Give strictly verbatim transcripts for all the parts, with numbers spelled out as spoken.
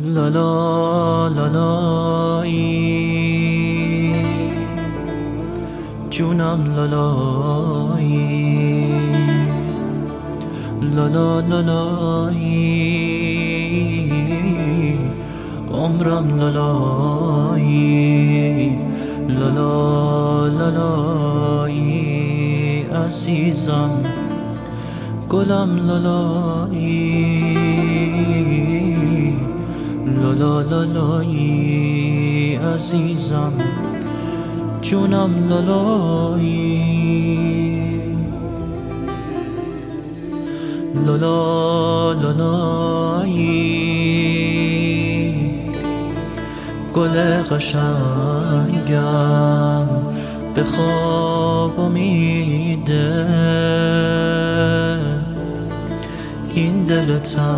لا لا لا لایی جونم لالایی لا لا لا لایی عمرم لالایی لا لا لا لایی عزیزم گلم لالایی لا لا لا لایی عزیزم جونم لالایی لا لا لا لایی گل قشنگم به خواب امیده این دل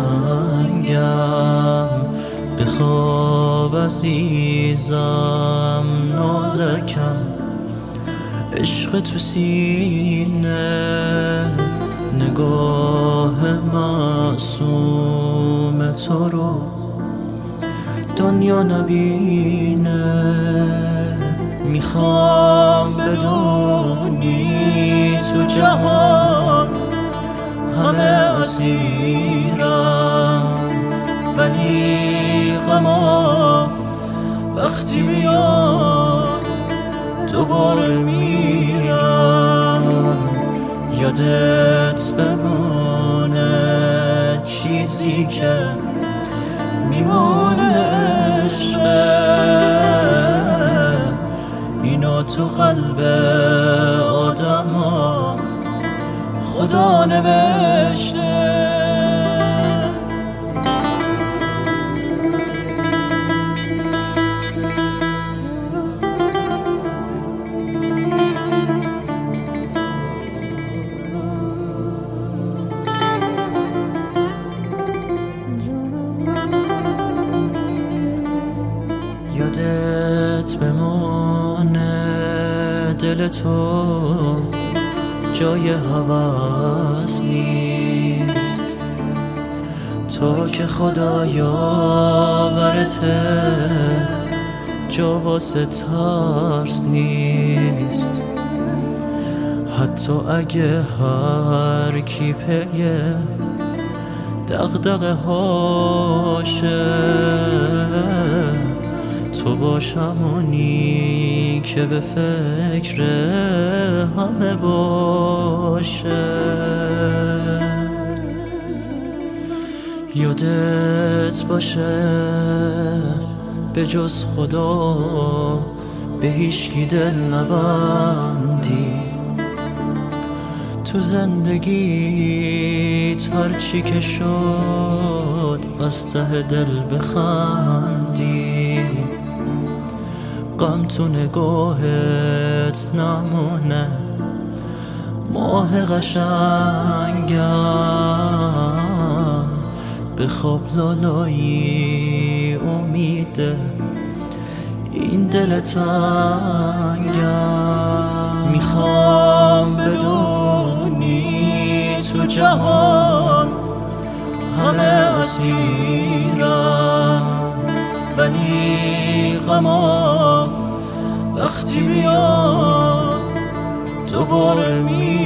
تنگم به خواب عزیزم نازکم عشق تو سینه نگاه معصوم تو رو دنیا نبینه میخوام بدونی تو جهان همه اسیرم ولی غما وقتی میاد دوباره میرم یادت بمونه چیزی که میمونه عشقه اینو تو قلب آدم ها خدا نوشته یادت بمونه دل تو جای هوس نیست تا که خدا یاورته جا واسه ترس نیست حتی اگه هر کی پیه دغدغه هاشه تو باشمونی که به فکر همه باشه یادت باشه به جز خدا به هیچکی دل نبندی تو زندگی هرچی که شد از ته دل بخندی غم تو نگاهت نمونه ماه قشنگم به خواب لالایی امیده این دل تنگم میخوام بدونی تو جهان همه اسیرم ولی غما وقتی میاد دوباره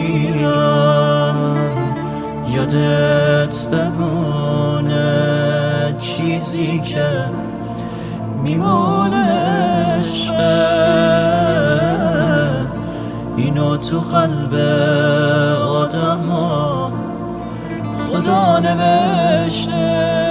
میرم یادت بمونه چیزی که میمونه عشقه اینو تو قلب آدم ها خدا نوشته